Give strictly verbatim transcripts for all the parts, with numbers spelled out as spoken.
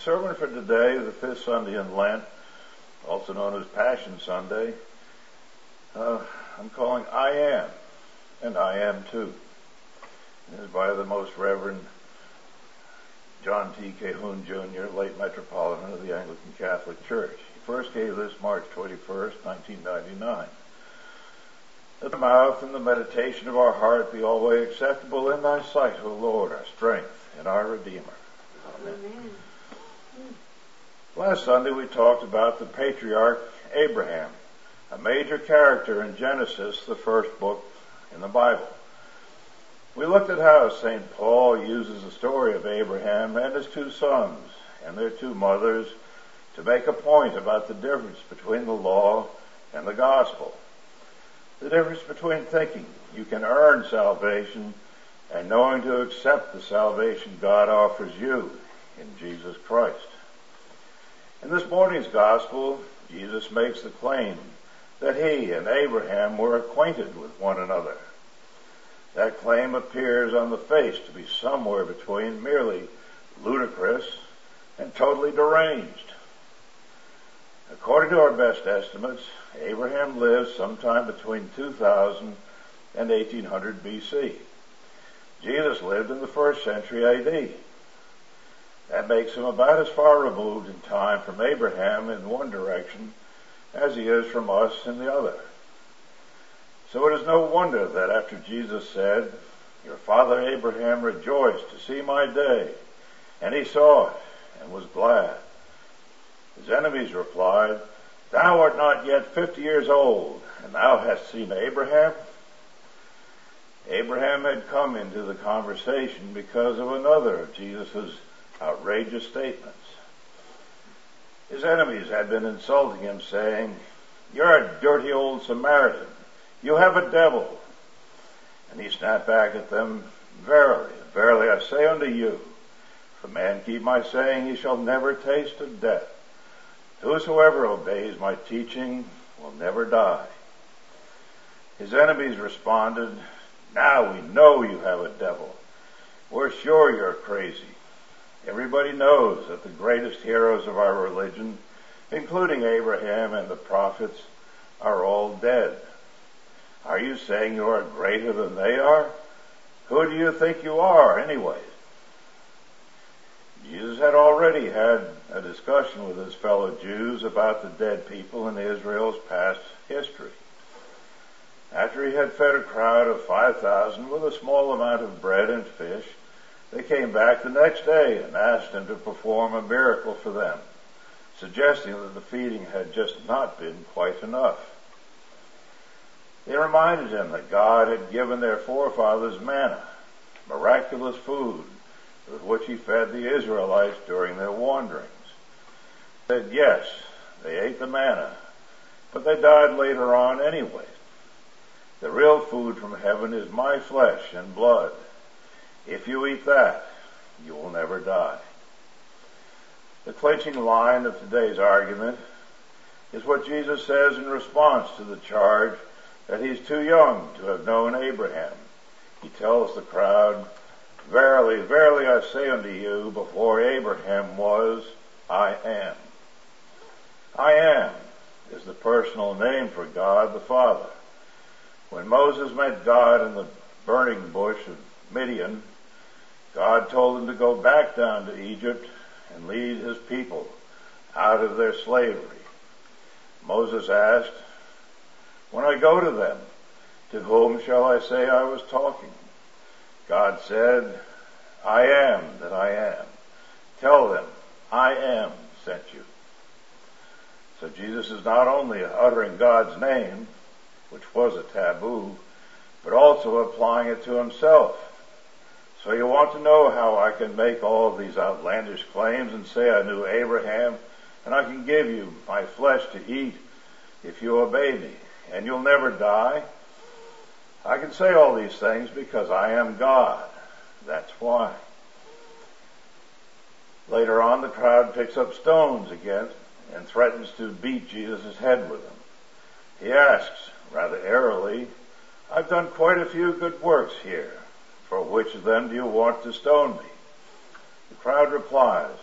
sermon for today, the fifth Sunday in Lent, also known as Passion Sunday, uh, I'm calling I Am, and I Am Too. It is by the Most Reverend John T. Cahoon, Junior, late Metropolitan of the Anglican Catholic Church. He first gave this March twenty-first, nineteen ninety-nine. Let the mouth and the meditation of our heart be always acceptable in thy sight, O Lord, our strength and our Redeemer. Amen. Amen. Last Sunday we talked about the patriarch Abraham, a major character in Genesis, the first book in the Bible. We looked at how Saint Paul uses the story of Abraham and his two sons and their two mothers to make a point about the difference between the law and the gospel. The difference between thinking you can earn salvation and knowing to accept the salvation God offers you in Jesus Christ. In this morning's gospel, Jesus makes the claim that he and Abraham were acquainted with one another. That claim appears on the face to be somewhere between merely ludicrous and totally deranged. According to our best estimates, Abraham lived sometime between two thousand and eighteen hundred B C. Jesus lived in the first century A D. That makes him about as far removed in time from Abraham in one direction as he is from us in the other. So it is no wonder that after Jesus said, "Your father Abraham rejoiced to see my day, and he saw it and was glad," his enemies replied, "Thou art not yet fifty years old, and thou hast seen Abraham?" Abraham had come into the conversation because of another of Jesus' outrageous statements. His enemies had been insulting him, saying, "You're a dirty old Samaritan. You have a devil." And he snapped back at them, "Verily, verily, I say unto you, if a man keep my saying, he shall never taste of death. Whosoever obeys my teaching will never die." His enemies responded, "Now we know you have a devil. We're sure you're crazy. Everybody knows that the greatest heroes of our religion, including Abraham and the prophets, are all dead. Are you saying you are greater than they are? Who do you think you are, anyway?" Jesus had already had a discussion with his fellow Jews about the dead people in Israel's past history. After he had fed a crowd of five thousand with a small amount of bread and fish, they came back the next day and asked him to perform a miracle for them, suggesting that the feeding had just not been quite enough. They reminded him that God had given their forefathers manna, miraculous food with which he fed the Israelites during their wanderings. They said, yes, they ate the manna, but they died later on anyway. The real food from heaven is my flesh and blood. If you eat that, you will never die. The clinching line of today's argument is what Jesus says in response to the charge that he's too young to have known Abraham. He tells the crowd, "Verily, verily, I say unto you, before Abraham was, I am." I am is the personal name for God the Father. When Moses met God in the burning bush of Midian, God told him to go back down to Egypt and lead his people out of their slavery. Moses asked, "When I go to them, to whom shall I say I was talking?" God said, "I am that I am. Tell them, I am sent you." So Jesus is not only uttering God's name, which was a taboo, but also applying it to himself. So you want to know how I can make all of these outlandish claims and say I knew Abraham, and I can give you my flesh to eat if you obey me, and you'll never die? I can say all these things because I am God. That's why. Later on, the crowd picks up stones again and threatens to beat Jesus' head with them. He asks, rather airily, "I've done quite a few good works here. For which of them do you want to stone me?" The crowd replies,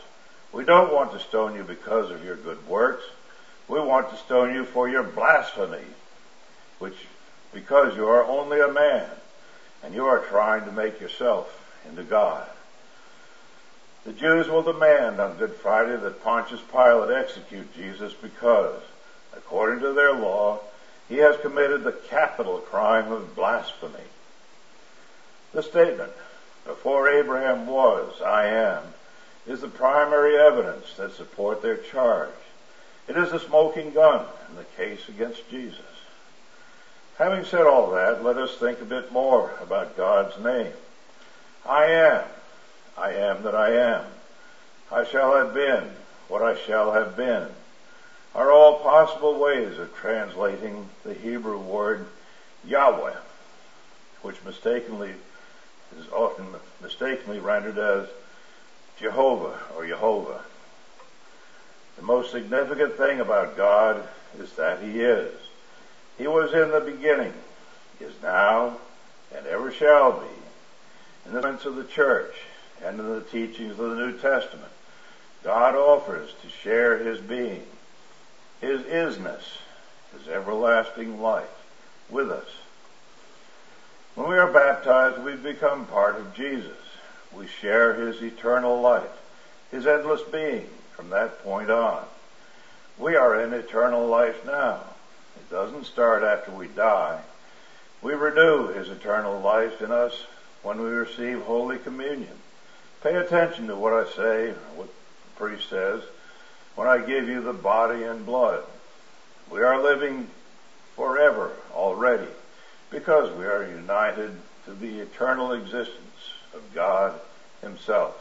We don't want to stone you because of your good works. We want to stone you for your blasphemy, which, because you are only a man, and you are trying to make yourself into God. The Jews will demand on Good Friday that Pontius Pilate execute Jesus because, according to their law, he has committed the capital crime of blasphemy. The statement, "Before Abraham was, I am," is the primary evidence that support their charge. It is the smoking gun in the case against Jesus. Having said all that, let us think a bit more about God's name. I am. I am that I am. I shall have been what I shall have been are all possible ways of translating the Hebrew word Yahweh, which mistakenly is often mistakenly rendered as Jehovah or Yehovah. The most significant thing about God is that He is. He was in the beginning, is now, and ever shall be. In the sense of the church and in the teachings of the New Testament, God offers to share His being, His isness, His everlasting life with us. When we are baptized, we become part of Jesus. We share His eternal life, His endless being from that point on. We are in eternal life now. It doesn't start after we die. We renew His eternal life in us when we receive Holy Communion. Pay attention to what I say, what the priest says, when I give you the body and blood. We are living forever already because we are united to the eternal existence of God Himself.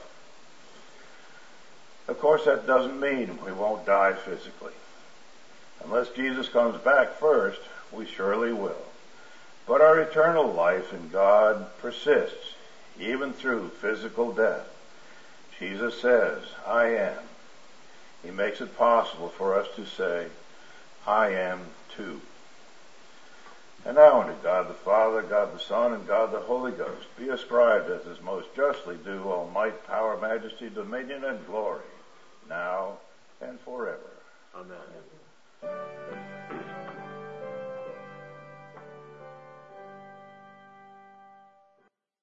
Of course, that doesn't mean we won't die physically. Unless Jesus comes back first, we surely will. But our eternal life in God persists, even through physical death. Jesus says, I am. He makes it possible for us to say, I am too. And now unto God the Father, God the Son, and God the Holy Ghost be ascribed as is most justly due all might, power, majesty, dominion, and glory, now and forever. Amen.